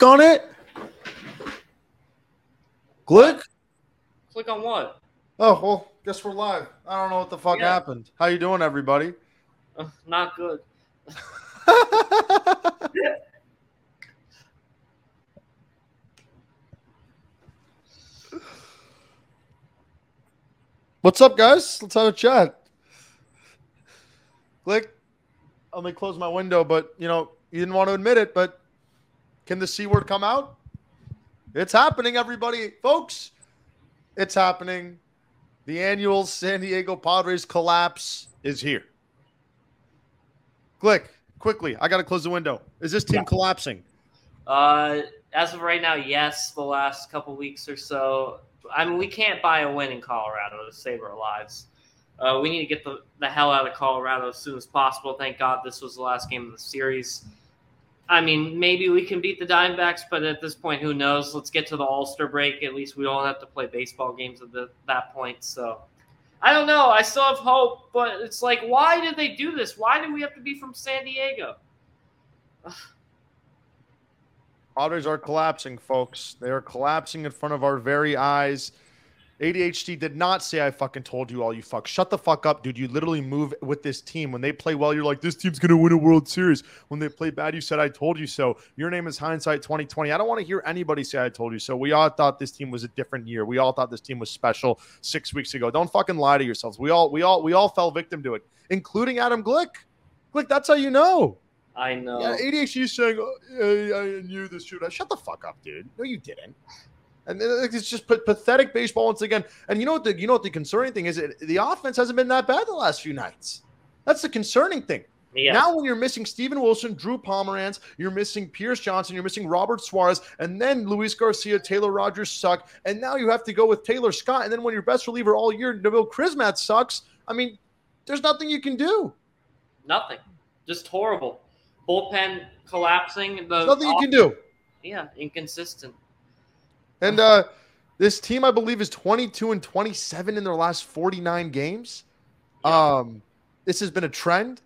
on it. Click. Click on what? Oh, well, guess we're live. I don't know what the fuck happened. How you doing, everybody? Not good. What's up, guys? Let's have a chat. Click. Let me close my window, but, you didn't want to admit it, but can the C word come out? It's happening, everybody. Folks, it's happening. The annual San Diego Padres collapse is here. Click. Quickly. I got to close the window. Is this team collapsing? As of right now, yes. The last couple weeks or so. I mean, we can't buy a win in Colorado to save our lives. We need to get the hell out of Colorado as soon as possible. Thank God this was the last game of the series. I mean, maybe we can beat the Diamondbacks, but at this point, who knows? Let's get to the All-Star break. At least we don't have to play baseball games at that point. So, I don't know. I still have hope, but it's like, why did they do this? Why do we have to be from San Diego? Padres are collapsing, folks. They are collapsing in front of our very eyes. ADHD did not say I fucking told you all, you fuck. Shut the fuck up, dude. You literally move with this team. When they play well, you're like, this team's going to win a World Series. When they play bad, you said I told you so. Your name is Hindsight 2020. I don't want to hear anybody say I told you so. We all thought this team was a different year. We all thought this team was special 6 weeks ago. Don't fucking lie to yourselves. We all fell victim to it, including Adam Glick. Glick, that's how you know. I know. Yeah, ADHD is saying, I knew this should. Shut the fuck up, dude. No, you didn't. And it's just pathetic baseball once again. And you know what the concerning thing is? The offense hasn't been that bad the last few nights. That's the concerning thing. Yeah. Now when you're missing Steven Wilson, Drew Pomeranz, you're missing Pierce Johnson, you're missing Robert Suarez, and then Luis Garcia, Taylor Rogers suck, and now you have to go with Taylor Scott, and then when your best reliever all year, Nabil Crismatt sucks, I mean, there's nothing you can do. Nothing. Just horrible. Bullpen collapsing. There's nothing you can do. Yeah, inconsistent. And this team, I believe, is 22-27 in their last 49 games. Yeah. This has been a trend.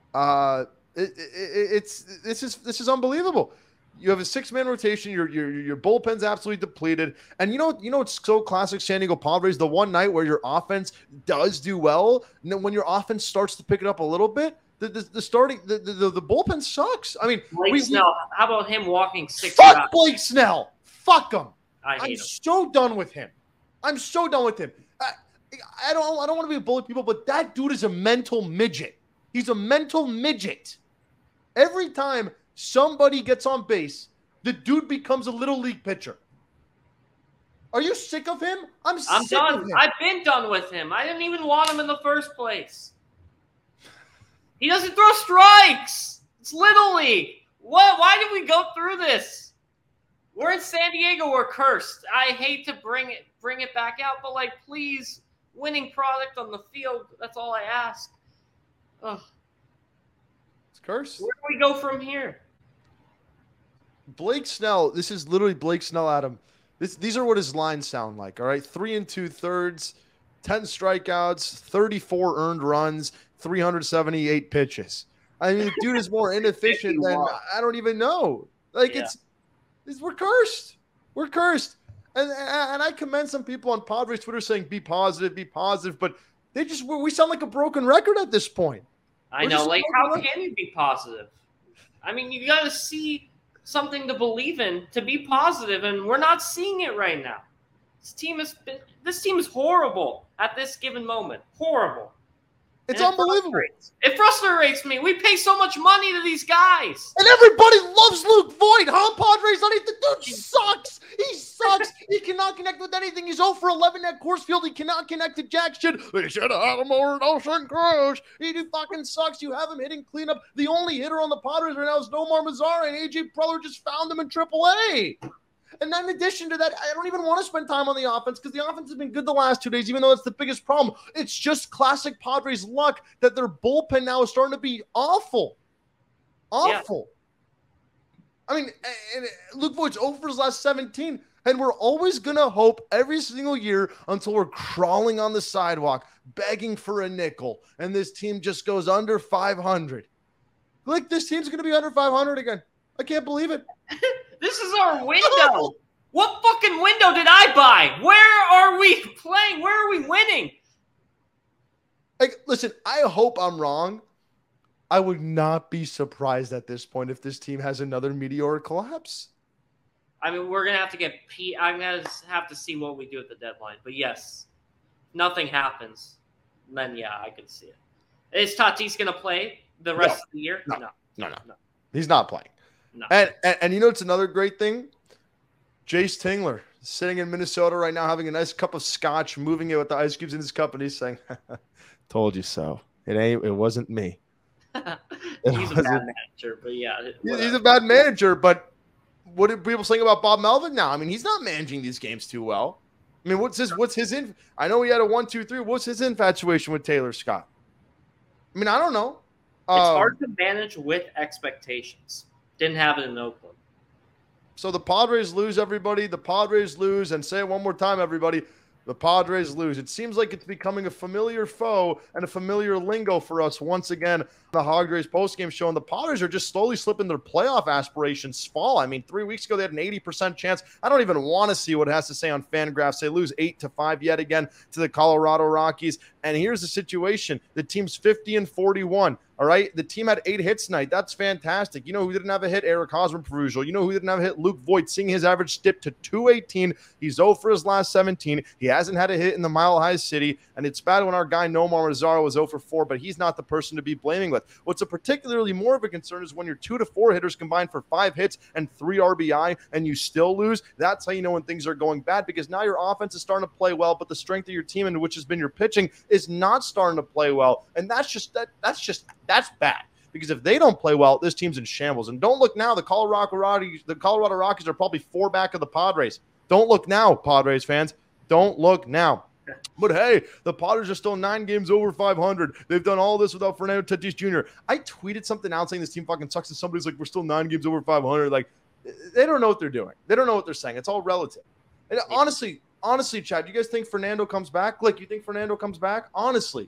This is unbelievable. You have a 6-man rotation. Your bullpen's absolutely depleted. And you know it's so classic San Diego Padres. The one night where your offense does do well, and then when your offense starts to pick it up a little bit, the bullpen sucks. I mean, Blake Snell. How about him walking 6 Fuck rounds? Blake Snell. Fuck him. I'm so done with him. I'm so done with him. I don't want to be a bully people, but that dude is a mental midget. He's a mental midget. Every time somebody gets on base, the dude becomes a little league pitcher. Are you sick of him? I'm sick done. of him. I've been done with him. I didn't even want him in the first place. He doesn't throw strikes. It's Little League. What? Why did we go through this? We're in San Diego. We're cursed. I hate to bring it back out, but please, winning product on the field. That's all I ask. Ugh. It's cursed. Where do we go from here? Blake Snell. This is literally Blake Snell, Adam. These are what his lines sound like. All right, 3 2/3, 10 strikeouts, 34 earned runs, 378 pitches. I mean, the dude is more inefficient than I don't even know. We're cursed. We're cursed. And I commend some people on Padres Twitter saying, be positive, but we sound like a broken record at this point. I know. How can you be positive? I mean, you got to see something to believe in to be positive, and we're not seeing it right now. This team is horrible at this given moment. Horrible. It's unbelievable. It frustrates me. We pay so much money to these guys. And everybody loves Luke Voit, huh, Padres? The dude sucks. He sucks. He cannot connect with anything. He's 0 for 11 at Coors Field. He cannot connect to jack shit. They should have had him over at Ocean Cruz. He fucking sucks. You have him hitting cleanup. The only hitter on the Padres right now is Nomar Mazara, and A.J. Preller just found him in AAA. And then in addition to that, I don't even want to spend time on the offense because the offense has been good the last 2 days, even though it's the biggest problem. It's just classic Padres luck that their bullpen now is starting to be awful. Awful. Yeah. I mean, and Luke Voigt's 0 for his last 17, and we're always going to hope every single year until we're crawling on the sidewalk, begging for a nickel, and this team just goes under 500. This team's going to be under 500 again. I can't believe it. This is our window. What fucking window did I buy? Where are we playing? Where are we winning? Like, listen, I hope I'm wrong. I would not be surprised at this point if this team has another meteoric collapse. I mean, we're going to have to get I'm going to have to see what we do at the deadline. But yes, nothing happens. Then, yeah, I can see it. Is Tatis going to play the rest of the year? No. He's not playing. No. And you know, it's another great thing. Jace Tingler sitting in Minnesota right now, having a nice cup of scotch, moving it with the ice cubes in his cup, and he's saying, "Told you so. It wasn't me." He's a bad manager, but yeah, he's a bad manager. But what are people saying about Bob Melvin now? I mean, he's not managing these games too well. I mean, what's his I know he had a 1-2-3. What's his infatuation with Taylor Scott? I mean, I don't know. It's hard to manage with expectations. Didn't have it in Oakland. So the Padres lose, everybody. The Padres lose. And say it one more time, everybody. The Padres lose. It seems like it's becoming a familiar foe and a familiar lingo for us once again. The Padres postgame show, and the Padres are just slowly slipping their playoff aspirations fall. I mean, 3 weeks ago, they had an 80% chance. I don't even want to see what it has to say on Fangraphs. They lose 8-5 yet again to the Colorado Rockies. And here's the situation. The team's 50-41. All right, the team had 8 hits tonight. That's fantastic. You know who didn't have a hit? Eric Hosmer Perusal. You know who didn't have a hit? Luke Voigt, seeing his average dip to 218. He's 0 for his last 17. He hasn't had a hit in the Mile High City, and it's bad when our guy Nomar Mazara was 0 for 4, but he's not the person to be blaming with. What's a particularly more of a concern is when your 2 to 4 hitters combined for 5 hits and 3 RBI, and you still lose. That's how you know when things are going bad, because now your offense is starting to play well, but the strength of your team, and which has been your pitching, is not starting to play well, and that's bad. Because if they don't play well, this team's in shambles. And don't look now. The Colorado Rockies are probably 4 back of the Padres. Don't look now, Padres fans. Don't look now. But hey, the Padres are still 9 games over 500. They've done all this without Fernando Tatis Jr. I tweeted something out saying this team fucking sucks, and somebody's like, we're still 9 games over 500. Like, they don't know what they're doing. They don't know what they're saying. It's all relative. And honestly, Chad, you guys think Fernando comes back? Like, you think Fernando comes back? Honestly.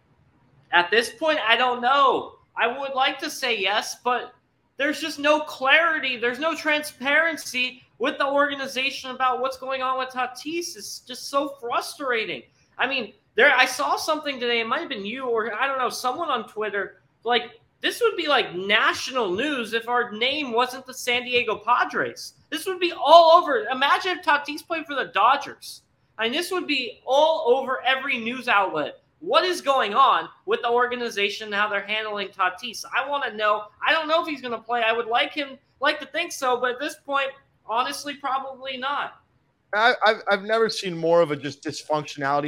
At this point, I don't know. I would like to say yes, but there's just no clarity. There's no transparency with the organization about what's going on with Tatis. It's just so frustrating. I mean, I saw something today. It might have been you or, I don't know, someone on Twitter. Like, this would be like national news if our name wasn't the San Diego Padres. This would be all over. Imagine if Tatis played for the Dodgers. I mean, this would be all over every news outlet. What is going on with the organization and how they're handling Tatis? I want to know. I don't know if he's going to play. I would like to think so, but at this point, honestly, probably not. I've never seen more of a just dysfunctionality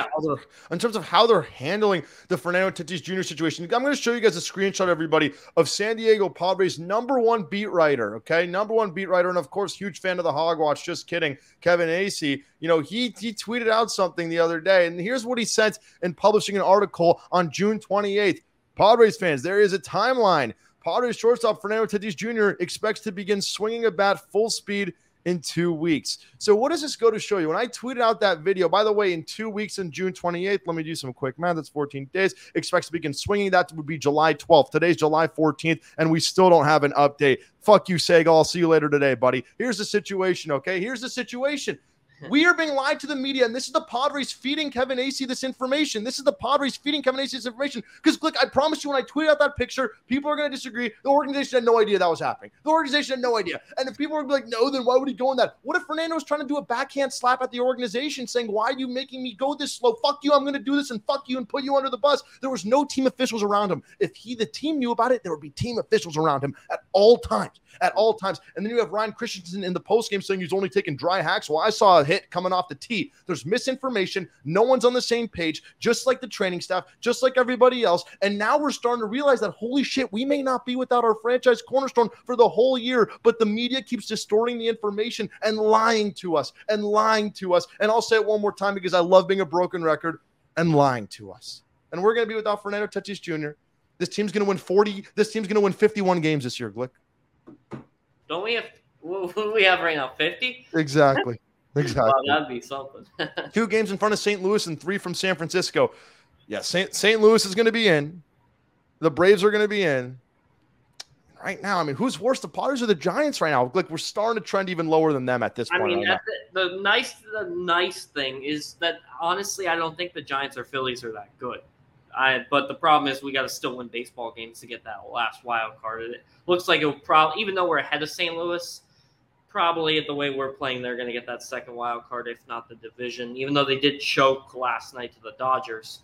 in terms of how they're handling the Fernando Tatis Jr. situation. I'm going to show you guys a screenshot, everybody, of San Diego Padres' #1 beat writer. Okay, #1 beat writer, and of course, huge fan of the Hogwatch. Just kidding, Kevin Acee. You know, he tweeted out something the other day, and here's what he said in publishing an article on June 28th. Padres fans, there is a timeline. Padres shortstop Fernando Tatis Jr. expects to begin swinging a bat full speed in 2 weeks. So what does this go to show you? When I tweeted out that video, by the way, in 2 weeks on June 28th, let me do some quick math. That's 14 days. Expects to begin swinging. That would be July 12th. Today's July 14th, and we still don't have an update. Fuck you, Segal. I'll see you later today, buddy. Here's the situation, okay? Here's the situation. We are being lied to the media, and this is the Padres feeding Kevin Acee this information. This is the Padres feeding Kevin Acee this information. Because, look, I promise you, when I tweet out that picture, people are going to disagree. The organization had no idea that was happening. The organization had no idea. And if people are like, no, then why would he go in that? What if Fernando was trying to do a backhand slap at the organization saying, why are you making me go this slow? Fuck you, I'm going to do this, and fuck you, and put you under the bus. There was no team officials around him. If the team knew about it, there would be team officials around him at all times. At all times. And then you have Ryan Christensen in the postgame saying he's only taking dry hacks. Well, I saw a hit coming off the tee. There's misinformation. No one's on the same page, just like the training staff, just like everybody else. And now we're starting to realize that, holy shit, we may not be without our franchise cornerstone for the whole year, but the media keeps distorting the information and lying to us. And I'll say it one more time because I love being a broken record, and lying to us. And we're going to be without Fernando Tatis Jr. This team's going to win 40. This team's going to win 51 games this year, Glick. Don't we have what do we have right now? 50? Exactly. Wow, that'd be something. 2 games in front of St. Louis and 3 from San Francisco. Yeah, St. Louis is going to be in. The Braves are going to be in. right now, I mean, who's worse, the Padres or the Giants right now? Like, we're starting to trend even lower than them at this point. I mean, the nice thing is that honestly, I don't think the Giants or Phillies are that good. But the problem is we got to still win baseball games to get that last wild card. It looks like it'll probably, even though we're ahead of St. Louis, probably the way we're playing, they're going to get that second wild card, if not the division. Even though they did choke last night to the Dodgers,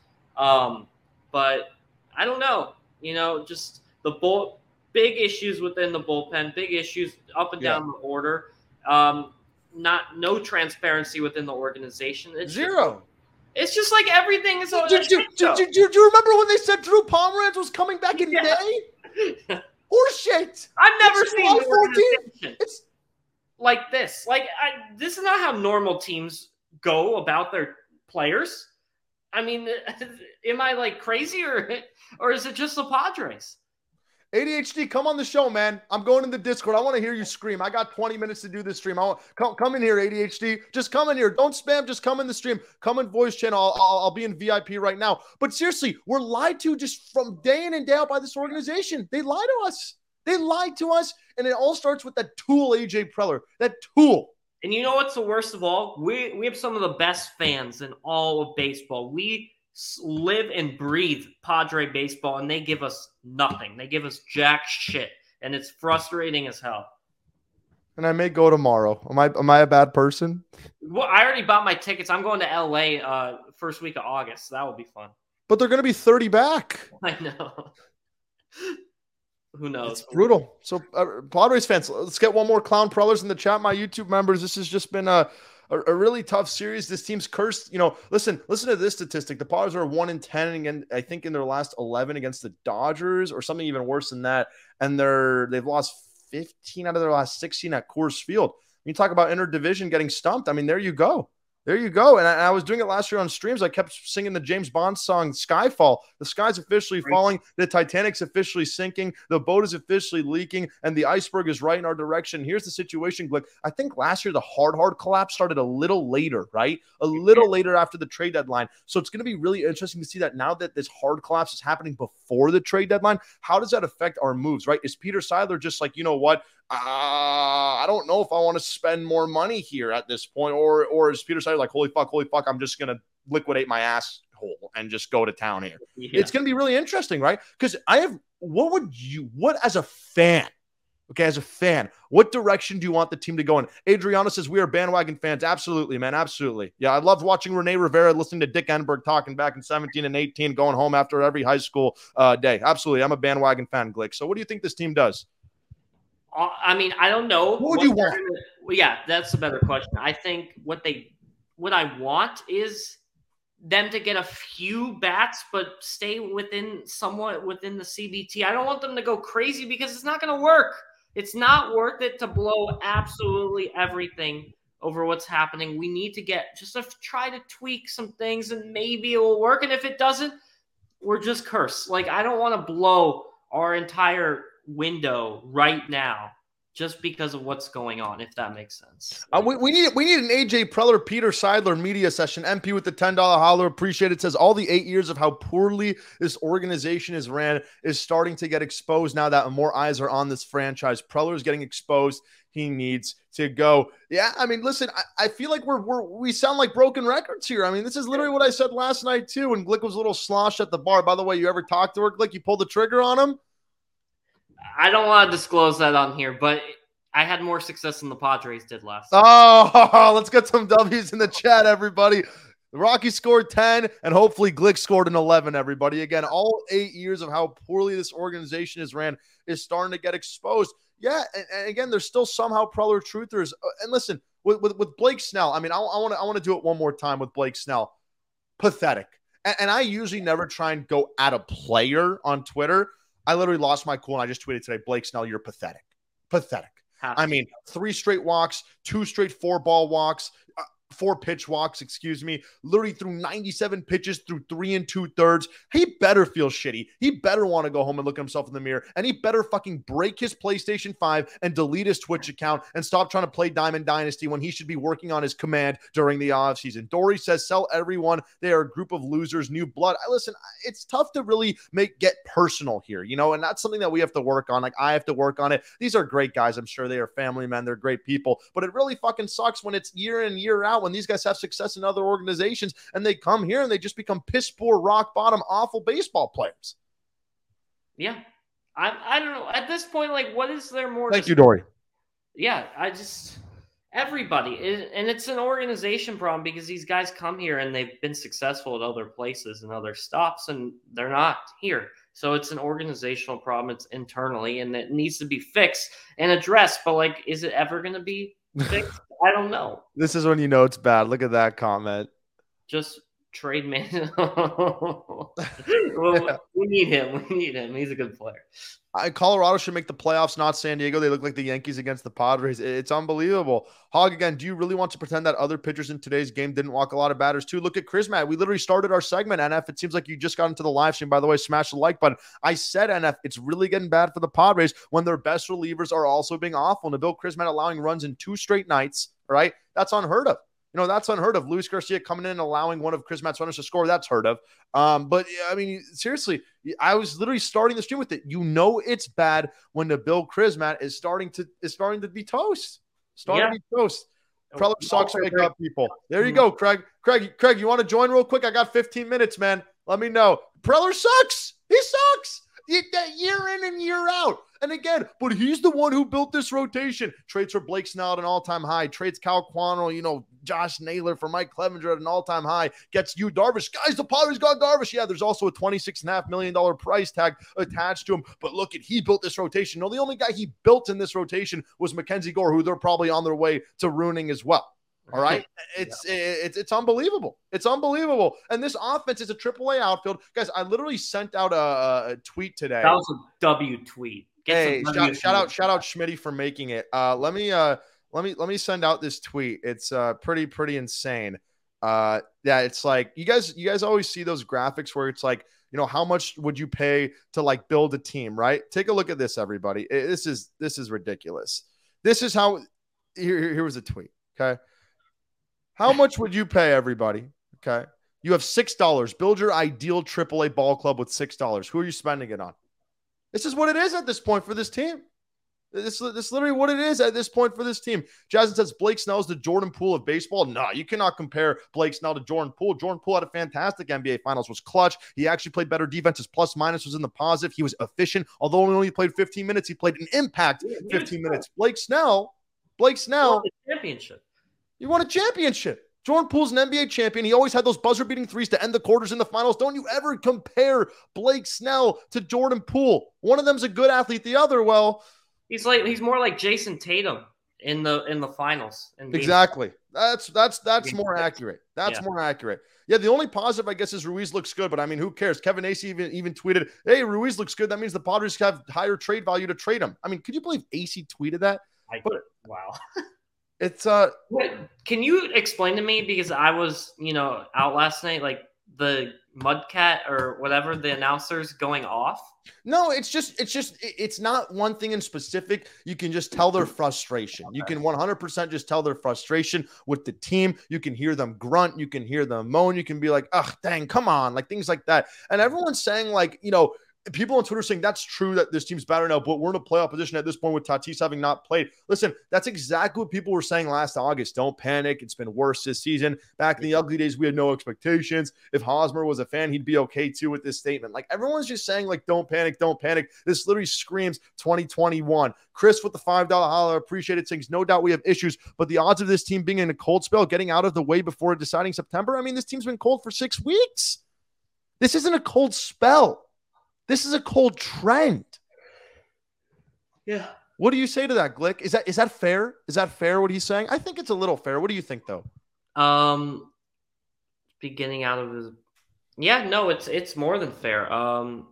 but I don't know. Just the big issues within the bullpen, big issues up and down the order. No transparency within the organization. It's zero. It's just like everything is. Do you remember when they said Drew Pomeranz was coming back in May? Horseshit. I've never seen an organization like this. This is not how normal teams go about their players. I mean, am I crazy or is it just the Padres? ADHD, come on the show, man. I'm going in the Discord. I want to hear you scream. I got 20 minutes to do this stream. Come in here, ADHD. Just come in here. Don't spam. Just come in the stream. Come in voice channel. I'll be in VIP right now. But seriously, we're lied to just from day in and day out by this organization. They lie to us. And it all starts with that tool, AJ Preller. That tool. And you know what's the worst of all? We have some of the best fans in all of baseball. We live and breathe Padre baseball, and they give us nothing. They give us jack shit, and it's frustrating as hell. And I may go tomorrow. Am I a bad person? Well, I already bought my tickets. I'm going to LA first week of August. So that will be fun. But they're going to be 30 back. I know. Who knows? It's brutal. So, Padres fans, let's get one more Clown Prellers in the chat. My YouTube members, this has just been a really tough series. This team's cursed. Listen to this statistic. The Padres are 1-10 again, I think, in their last 11 against the Dodgers, or something even worse than that. And they've lost 15 out of their last 16 at Coors Field. When you talk about interdivision getting stumped, I mean, there you go. And I was doing it last year on streams. I kept singing the James Bond song, Skyfall. The sky's officially falling. The Titanic's officially sinking. The boat is officially leaking. And the iceberg is right in our direction. Here's the situation, Glick. I think last year the hard collapse started a little later, right? A little later after the trade deadline. So it's going to be really interesting to see that now that this hard collapse is happening before the trade deadline. How does that affect our moves, right? Is Peter Seidler just like, you know what? I don't know if I want to spend more money here at this point, or is Peter Seidler like, holy fuck, I'm just going to liquidate my asshole and just go to town here. Yeah. It's going to be really interesting, right? Because what as a fan, what direction do you want the team to go in? Adriana says, we are bandwagon fans. Absolutely, man. Absolutely. Yeah, I loved watching Rene Rivera, listening to Dick Enberg talking back in 17 and 18, going home after every high school day. Absolutely. I'm a bandwagon fan, Glick. So what do you think this team does? I mean, I don't know. What would you want? Yeah, that's a better question. I think what I want is them to get a few bats, but stay somewhat within the CBT. I don't want them to go crazy because it's not going to work. It's not worth it to blow absolutely everything over what's happening. We need to try to tweak some things, and maybe it will work. And if it doesn't, we're just cursed. I don't want to blow our entire window right now just because of what's going on, if that makes sense. We need an AJ Preller, Peter Seidler media session. MP with the $10 holler. Appreciate it. Says all the 8 years of how poorly this organization is ran is starting to get exposed now that more eyes are on this franchise. Preller is getting exposed. He needs to go. Yeah, I mean, listen, I feel like we sound like broken records here. I mean, this is literally what I said last night too when Glick was a little sloshed at the bar. By the way, you ever talked to her, Glick? You pulled the trigger on him? I don't want to disclose that on here, but I had more success than the Padres did last time. Oh, let's get some W's in the chat, everybody. The Rockies scored 10, and hopefully Glick scored an 11, everybody. Again, all 8 years of how poorly this organization is ran is starting to get exposed. Yeah, and again, there's still somehow Preller truthers. And listen, with Blake Snell, I mean, I want to do it one more time with Blake Snell. Pathetic. And I usually never try and go at a player on Twitter. I literally lost my cool, and I just tweeted today, Blake Snell, you're pathetic. Pathetic. I mean, 3 straight walks, 2 straight 4-ball walks. pitch walks, literally threw 97 pitches through 3 2/3. He better feel shitty. He better want to go home and look at himself in the mirror, and he better fucking break his PlayStation 5 and delete his Twitch account and stop trying to play Diamond Dynasty when he should be working on his command during the offseason. Dory says, sell everyone. They are a group of losers, new blood. Listen, it's tough to really get personal here, and that's something that we have to work on. Like, I have to work on it. These are great guys. I'm sure they are family men. They're great people, but it really fucking sucks when it's year in, year out, when these guys have success in other organizations and they come here and they just become piss poor, rock bottom, awful baseball players. Yeah. I don't know. At this point, like, what is there more? Thank you, Dory. Yeah, everybody. And it's an organization problem because these guys come here and they've been successful at other places and other stops, and they're not here. So it's an organizational problem. It's internally, and it needs to be fixed and addressed. But, like, is it ever going to be fixed? I don't know. This is when you know it's bad. Look at that comment. Just trade man. We need him. He's a good player. Colorado should make the playoffs, not San Diego. They look like the Yankees against the Padres. It's unbelievable. Hog, again, do you really want to pretend that other pitchers in today's game didn't walk a lot of batters too? Look at Chrismat. We literally started our segment, NF. It seems like you just got into the live stream. By the way, smash the like button. I said, NF, it's really getting bad for the Padres when their best relievers are also being awful. Nabil Chrismat allowing runs in 2 straight nights, right? That's unheard of. That's unheard of. Luis Garcia coming in and allowing one of Chrismat's runners to score. That's heard of. But, I mean, seriously, I was literally starting the stream with it. It's bad when Nabil Chrismat is starting to be toast. To be toast. Preller sucks. Wake up, people. There you go, Craig. Craig, you want to join real quick? I got 15 minutes, man. Let me know. Preller sucks. He sucks. Year in and year out. And again, but he's the one who built this rotation. Trades for Blake Snell at an all-time high. Trades Cal Quantrill, Josh Naylor for Mike Clevenger at an all-time high. Gets you Darvish. Guys, the Padres got Darvish. Yeah, there's also a $26.5 million price tag attached to him. But look, he built this rotation. No, the only guy he built in this rotation was Mackenzie Gore, who they're probably on their way to ruining as well. All right. It's unbelievable. It's unbelievable. And this offense is a AAA outfield. Guys, I literally sent out a tweet today. That was a W tweet. Hey, shout out Schmitty for making it. Let me send out this tweet. It's pretty insane. It's like you guys always see those graphics where it's like, how much would you pay to like build a team, right? Take a look at this, everybody. This is ridiculous. This is how here was a tweet. Okay. How much would you pay, everybody? Okay. You have $6. Build your ideal AAA ball club with $6. Who are you spending it on? This is what it is at this point for this team. This is literally what it is at this point for this team. Jasmine says Blake Snell is the Jordan Poole of baseball. No, you cannot compare Blake Snell to Jordan Poole. Jordan Poole had a fantastic NBA Finals, was clutch. He actually played better defense. His plus minus was in the positive. He was efficient. Although he only played 15 minutes, he played an impact 15 minutes. Blake Snell. Won the championship. You won a championship. Jordan Poole's an NBA champion. He always had those buzzer-beating threes to end the quarters in the finals. Don't you ever compare Blake Snell to Jordan Poole. One of them's a good athlete. The other, well, he's more like Jason Tatum in the finals. Exactly. That's more accurate. That's more accurate. Yeah, the only positive, I guess, is Ruiz looks good, but I mean, who cares? Kevin Acey even tweeted, "Hey, Ruiz looks good. That means the Padres have higher trade value to trade him." I mean, could you believe Acey tweeted that? Wow. It's Can you explain to me, because I was out last night, like the Mudcat or whatever, the announcers going off? No, it's not one thing in specific. You can just tell their frustration. You can 100% just tell their frustration with the team. You can hear them grunt. You can hear them moan. You can be like, "Ugh, dang, come on," like things like that. And everyone's saying like, people on Twitter saying that's true that this team's better now, but we're in a playoff position at this point with Tatis having not played. Listen, that's exactly what people were saying last August. Don't panic. It's been worse this season. Back in the ugly days, we had no expectations. If Hosmer was a fan, he'd be okay too with this statement. Like everyone's just saying like, don't panic, don't panic. This literally screams 2021. Chris with the $5 holler, appreciate it. Saying no doubt we have issues, but the odds of this team being in a cold spell, getting out of the way before deciding September. I mean, this team's been cold for 6 weeks. This isn't a cold spell. This is a cold trend. Yeah. What do you say to that, Glick? Is that fair? Is that fair what he's saying? I think it's a little fair. What do you think, though? Beginning out of his... Yeah, no, it's more than fair.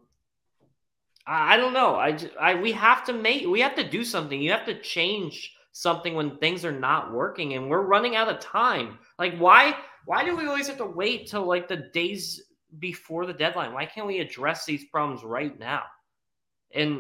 I don't know. We have to do something. You have to change something when things are not working and we're running out of time. Like, why do we always have to wait till like the days before the deadline? Why can't we address these problems right now? And,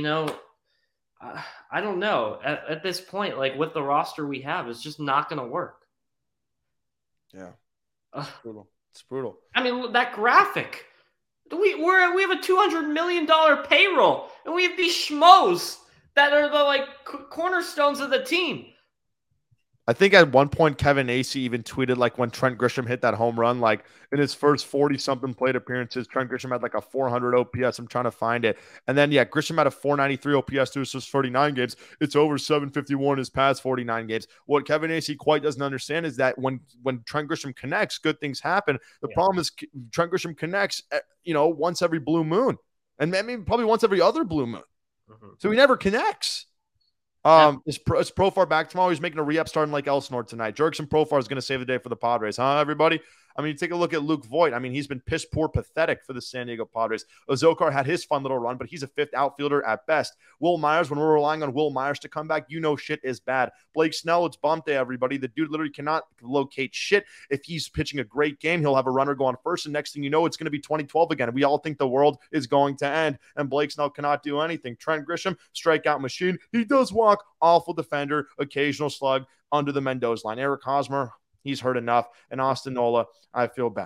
I don't know. At this point, like with the roster we have, it's just not going to work. Yeah. It's brutal. It's brutal. I mean, that graphic. We have a $200 million payroll, and we have these schmoes that are the cornerstones of the team. I think at one point Kevin Acee even tweeted like when Trent Grisham hit that home run, like in his first 40-something plate appearances, Trent Grisham had like a 400 OPS. I'm trying to find it. And then, Grisham had a 493 OPS through his 49 games. It's over 751 his past 49 games. What Kevin Acee quite doesn't understand is that when Trent Grisham connects, good things happen. The problem is Trent Grisham connects, once every blue moon. And I mean, probably once every other blue moon. Mm-hmm. So he never connects. Is Profar back tomorrow? He's making a re-up starting like Elsinore tonight. Jurickson Profar is going to save the day for the Padres, huh, everybody? I mean, take a look at Luke Voit. I mean, he's been piss poor, pathetic for the San Diego Padres. Ozokar had his fun little run, but he's a fifth outfielder at best. Will Myers, when we're relying on Will Myers to come back, shit is bad. Blake Snell, it's bump day, everybody. The dude literally cannot locate shit. If he's pitching a great game, he'll have a runner go on first, and next thing you know, it's going to be 2012 again. And we all think the world is going to end, and Blake Snell cannot do anything. Trent Grisham, strikeout machine. He does walk, awful defender, occasional slug under the Mendoza line. Eric Hosmer, he's hurt enough. And Austin Nola, I feel bad.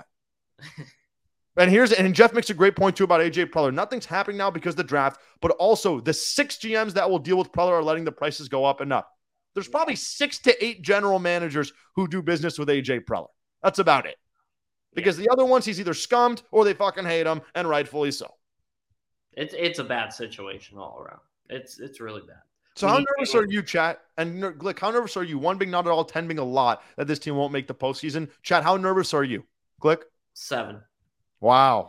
And Jeff makes a great point too about AJ Preller. Nothing's happening now because of the draft, but also the 6 GMs that will deal with Preller are letting the prices go up and up. There's probably 6 to 8 general managers who do business with AJ Preller. That's about it. Because the other ones, he's either scummed or they fucking hate him, and rightfully so. It's a bad situation all around. It's really bad. So how nervous are you, chat? And Glick, how nervous are you? 1 being not at all, 10 being a lot, that this team won't make the postseason. Chat, how nervous are you? Glick? 7. Wow.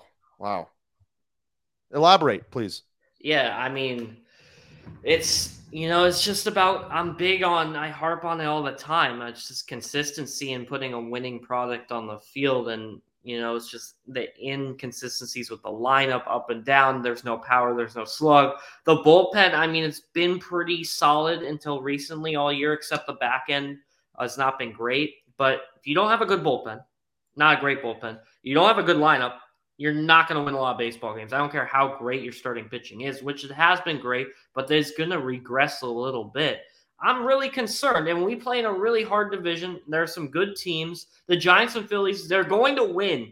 Elaborate, please. Yeah, I mean, it's just about, I harp on it all the time. It's just consistency and putting a winning product on the field. And, it's just the inconsistencies with the lineup up and down. There's no power. There's no slug. The bullpen, I mean, it's been pretty solid until recently all year, except the back end has not been great. But if you don't have a good bullpen, not a great bullpen, you don't have a good lineup, you're not going to win a lot of baseball games. I don't care how great your starting pitching is, which it has been great, but it's going to regress a little bit. I'm really concerned, and we play in a really hard division. There are some good teams. The Giants and Phillies, they're going to win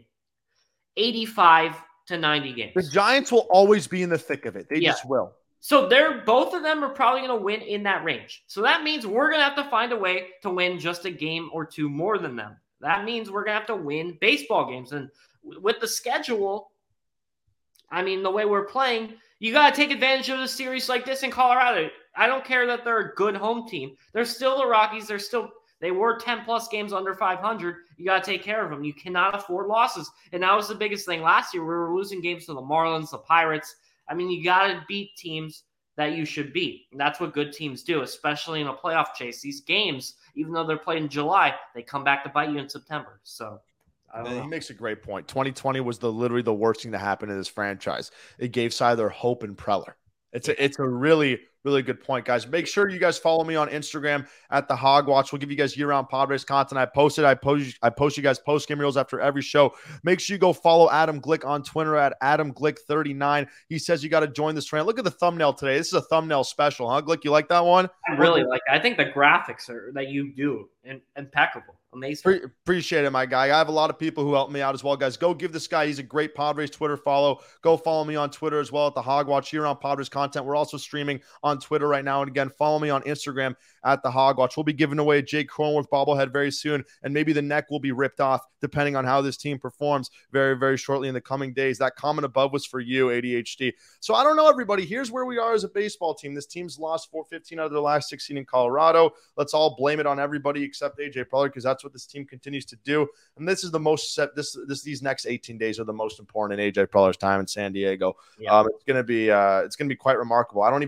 85 to 90 games. The Giants will always be in the thick of it. They just will. So both of them are probably going to win in that range. So that means we're going to have to find a way to win just a game or two more than them. That means we're going to have to win baseball games. And with the schedule, I mean, the way we're playing, you got to take advantage of a series like this in Colorado. I don't care that they're a good home team. They're still the Rockies. They were 10-plus games under 500. You got to take care of them. You cannot afford losses. And that was the biggest thing last year. We were losing games to the Marlins, the Pirates. I mean, you got to beat teams that you should beat. And that's what good teams do, especially in a playoff chase. These games, even though they're played in July, they come back to bite you in September. So he makes a great point. 2020 was literally the worst thing to happen in this franchise. It gave Siler hope in Preller. It's a really, really good point, guys. Make sure you guys follow me on Instagram at the Hogwatch. We'll give you guys year-round Padres content. I post you guys post-game reels after every show. Make sure you go follow Adam Glick on Twitter at AdamGlick39. He says you got to join this rant. Look at the thumbnail today. This is a thumbnail special, huh, Glick? You like that one? I really like it. I think the graphics that you do impeccable. Amazing. Appreciate it, my guy. I have a lot of people who help me out as well, guys. Go give this guy. He's a great Padres Twitter follow. Go follow me on Twitter as well at the Hogwatch year-round Padres content. We're also streaming on Twitter right now. And again, follow me on Instagram at the Hogwatch. We'll be giving away a Jake Cronenworth bobblehead very soon, and maybe the neck will be ripped off depending on how this team performs very, very shortly in the coming days. That comment above was for you, ADHD. So I don't know, everybody. Here's where we are as a baseball team. This team's lost 15 out of their last 16 in Colorado. Let's all blame it on everybody except AJ Preller, because that's what this team continues to do. And this is the most these next 18 days are the most important in AJ Preller's time in San Diego. Yeah. It's gonna be quite remarkable. I don't even care to watch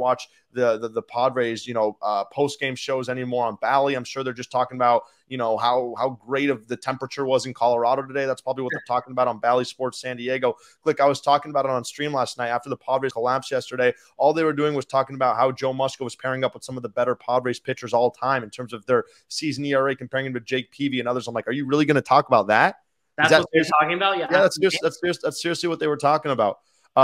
watch the Padres, post game shows anymore on Bally. I'm sure they're just talking about, how great of the temperature was in Colorado today. That's probably what they're talking about on Bally Sports San Diego. Click, I was talking about it on stream last night after the Padres collapsed yesterday. All they were doing was talking about how Joe Musgrove was pairing up with some of the better Padres pitchers all time in terms of their season ERA, comparing him to Jake Peavy and others. I'm like, are you really going to talk about that? That's what they're talking about? Yeah, that's seriously what they were talking about.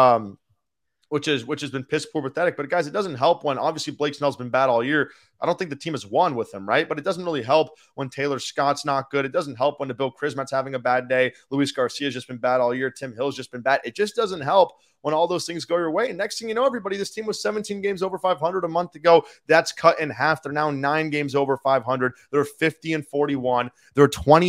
Which has been piss poor pathetic. But guys, it doesn't help when obviously Blake Snell's been bad all year. I don't think the team has won with him, right? But it doesn't really help when Taylor Scott's not good. It doesn't help when Nabil Krismat's having a bad day. Luis Garcia's just been bad all year. Tim Hill's just been bad. It just doesn't help when all those things go your way. And next thing you know, everybody, this team was 17 games over 500 a month ago. That's cut in half. They're now 9 games over 500. They're 50-41. They're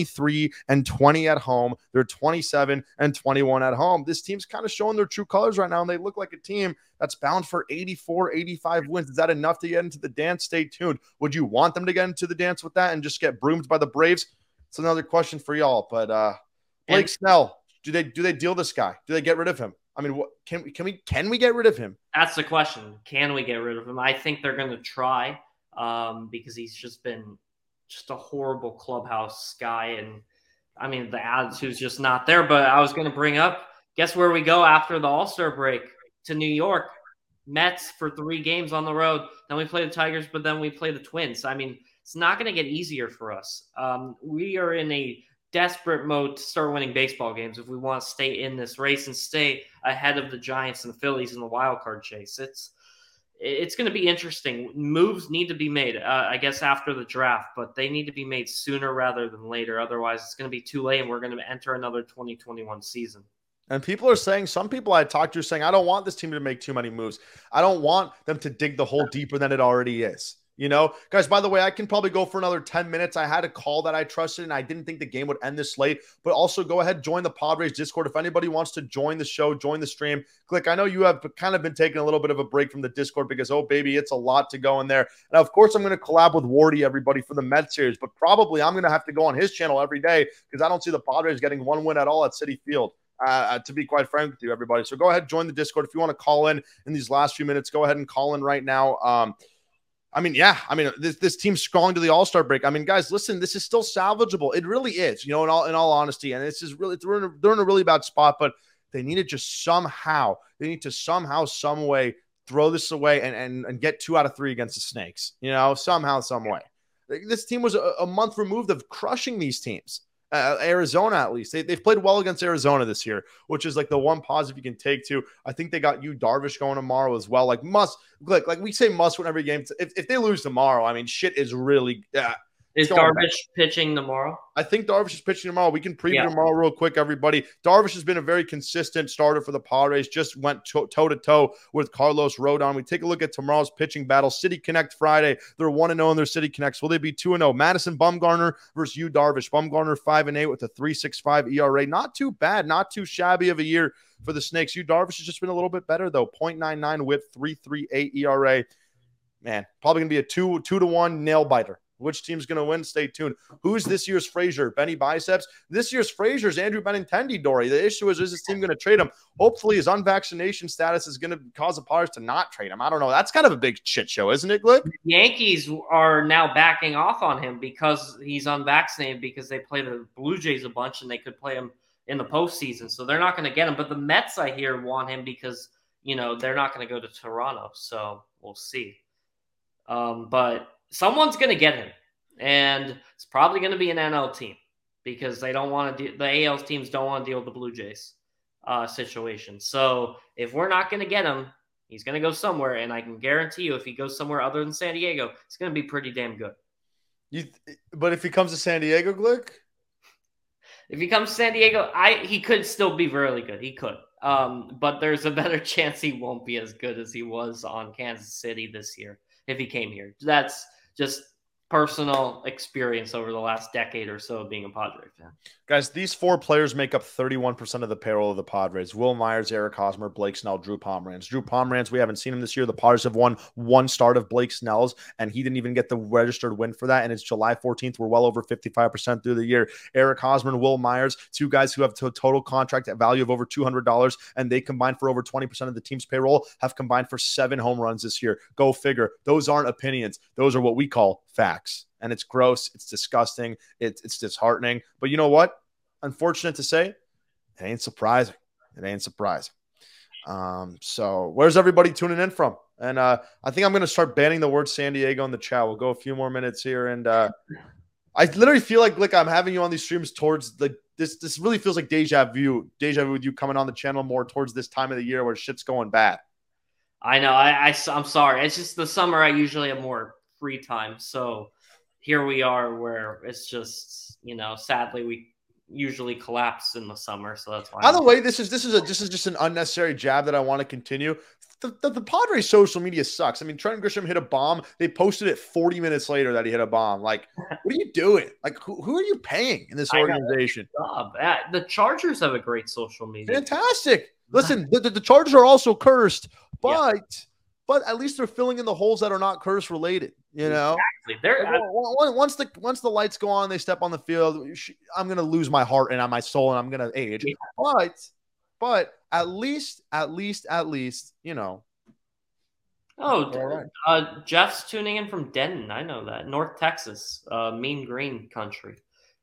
23-20 at home. They're 27-21 at home. This team's kind of showing their true colors right now, and they look like a team that's bound for 84, 85 wins. Is that enough to get into the dance? Stay tuned. Would you want them to get into the dance with that and just get broomed by the Braves? It's another question for y'all. But Blake Snell, do they deal this guy? Do they get rid of him? I mean, what can we get rid of him? That's the question. Can we get rid of him? I think they're going to try because he's just been a horrible clubhouse guy. And I mean, the attitude's just not there. But I was going to bring up, guess where we go after the All-Star break? To New York. Mets for 3 games on the road. Then we play the Tigers, but then we play the Twins. I mean, it's not going to get easier for us. We are in a desperate mode to start winning baseball games if we want to stay in this race and stay ahead of the Giants and the Phillies in the wild card chase. It's going to be interesting. Moves need to be made, I guess, after the draft, but they need to be made sooner rather than later. Otherwise, it's going to be too late, and we're going to enter another 2021 season. And people are saying, some people I talked to are saying, I don't want this team to make too many moves. I don't want them to dig the hole deeper than it already is. Guys, by the way, I can probably go for another 10 minutes. I had a call that I trusted, and I didn't think the game would end this late. But also go ahead, join the Padres Discord. If anybody wants to join the show, join the stream, click. I know you have kind of been taking a little bit of a break from the Discord because, oh, baby, it's a lot to go in there. And, of course, I'm going to collab with Wardy, everybody, for the Mets series. But probably I'm going to have to go on his channel every day because I don't see the Padres getting one win at all at Citi Field. To be quite frank with you, everybody. So go ahead, join the Discord. If you want to call in these last few minutes, go ahead and call in right now. This team's strong to the All-Star break. I mean, guys, listen, this is still salvageable. It really is, in all honesty. And this is really, they're in a really bad spot, but they need to just somehow, some way throw this away and get 2 out of 3 against the Snakes, somehow, some way. This team was a month removed of crushing these teams. Arizona, at least. They've played well against Arizona this year, which is like the one positive you can take to. I think they got Darvish going tomorrow as well. Like we say must win every game. If they lose tomorrow, I mean, shit is really Is Darvish pitching tomorrow? I think Darvish is pitching tomorrow. We can preview tomorrow real quick, everybody. Darvish has been a very consistent starter for the Padres. Just went toe-to-toe with Carlos Rodon. We take a look at tomorrow's pitching battle. City Connect Friday. They're 1-0 in their City Connects. Will they be 2-0? Madison Bumgarner versus Darvish. Bumgarner 5-8 with a 3.65 ERA. Not too bad. Not too shabby of a year for the Snakes. Darvish has just been a little bit better, though. 0.99 whip, 3.38 ERA. Man, probably going to be a 2-1 nail-biter. Which team's going to win? Stay tuned. Who's this year's Frazier? Benny Biceps? This year's Frazier is Andrew Benintendi, Dory. The issue is this team going to trade him? Hopefully his unvaccination status is going to cause the Padres to not trade him. I don't know. That's kind of a big shit show, isn't it, Glick? Yankees are now backing off on him because he's unvaccinated because they play the Blue Jays a bunch and they could play him in the postseason. So they're not going to get him. But the Mets, I hear, want him because, they're not going to go to Toronto. So we'll see. But someone's going to get him, and it's probably going to be an NL team because they don't want to. The AL teams don't want to deal with the Blue Jays situation. So if we're not going to get him, he's going to go somewhere, and I can guarantee you, if he goes somewhere other than San Diego, it's going to be pretty damn good. But if he comes to San Diego, Glick? If he comes to San Diego, he could still be really good. He could. But there's a better chance he won't be as good as he was on Kansas City this year if he came here. That's just personal experience over the last decade or so of being a Padre fan. Guys, these 4 players make up 31% of the payroll of the Padres. Will Myers, Eric Hosmer, Blake Snell, Drew Pomeranz. Drew Pomeranz, we haven't seen him this year. The Padres have won 1 start of Blake Snell's, and he didn't even get the registered win for that, and it's July 14th. We're well over 55% through the year. Eric Hosmer and Will Myers, 2 guys who have a total contract value of over $200, and they combined for over 20% of the team's payroll, have combined for 7 home runs this year. Go figure. Those aren't opinions. Those are what we call facts. And it's gross. It's disgusting. It's disheartening. But you know what? Unfortunate to say, it ain't surprising. It ain't surprising. So where's everybody tuning in from? And I think I'm going to start banning the word San Diego in the chat. We'll go a few more minutes here. And I literally feel like I'm having you on these streams towards this really feels like deja vu with you coming on the channel more towards this time of the year where shit's going bad. I know. I'm sorry. It's just the summer. I usually have more free time. So here we are where it's just, sadly we usually collapse in the summer. So that's why. By the way, this is just an unnecessary jab that I want to continue. The Padres social media sucks. I mean, Trent Grisham hit a bomb. They posted it 40 minutes later that he hit a bomb. Like, what are you doing? Like, who are you paying in this organization? The Chargers have a great social media. Fantastic. Listen, the Chargers are also cursed, but at least they're filling in the holes that are not curse related. Exactly. Once the lights go on, they step on the field. I'm gonna lose my heart and my soul, and I'm gonna age. Yeah. But at least, Oh, right. Jeff's tuning in from Denton. I know that. North Texas, Mean Green country.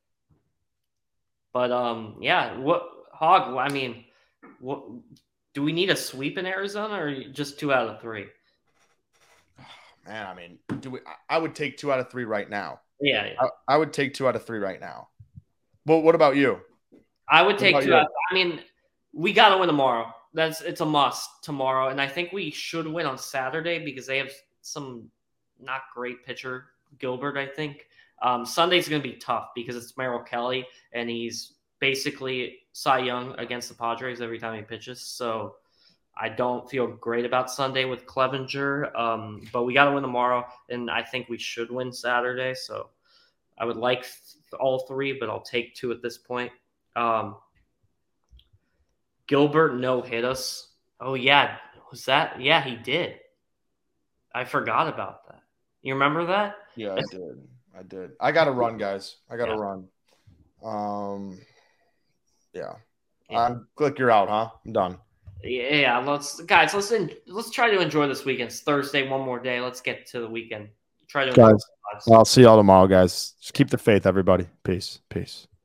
But yeah. What Hog? I mean, what do we need a sweep in Arizona, or just 2 out of 3? Man, I mean, I would take 2 out of 3 right now. Yeah. I would take 2 out of 3 right now. Well, what about you? I would take 2 out. I mean, we got to win tomorrow. It's a must tomorrow, and I think we should win on Saturday because they have some not great pitcher, Gilbert. I think Sunday's going to be tough because it's Merrill Kelly, and he's basically Cy Young against the Padres every time he pitches. So I don't feel great about Sunday with Clevenger, but we got to win tomorrow, and I think we should win Saturday. So I would like all 3, but I'll take 2 at this point. Gilbert no-hit us. Oh, yeah. Was that? Yeah, he did. I forgot about that. You remember that? Yeah, I did. I got to run, guys. I got to run. Yeah. Click, you're out, huh? I'm done. Yeah, let's try to enjoy this weekend. It's Thursday, one more day. Let's get to the weekend. Try to enjoy. Guys, I'll see y'all tomorrow, guys. Just keep the faith, everybody. Peace.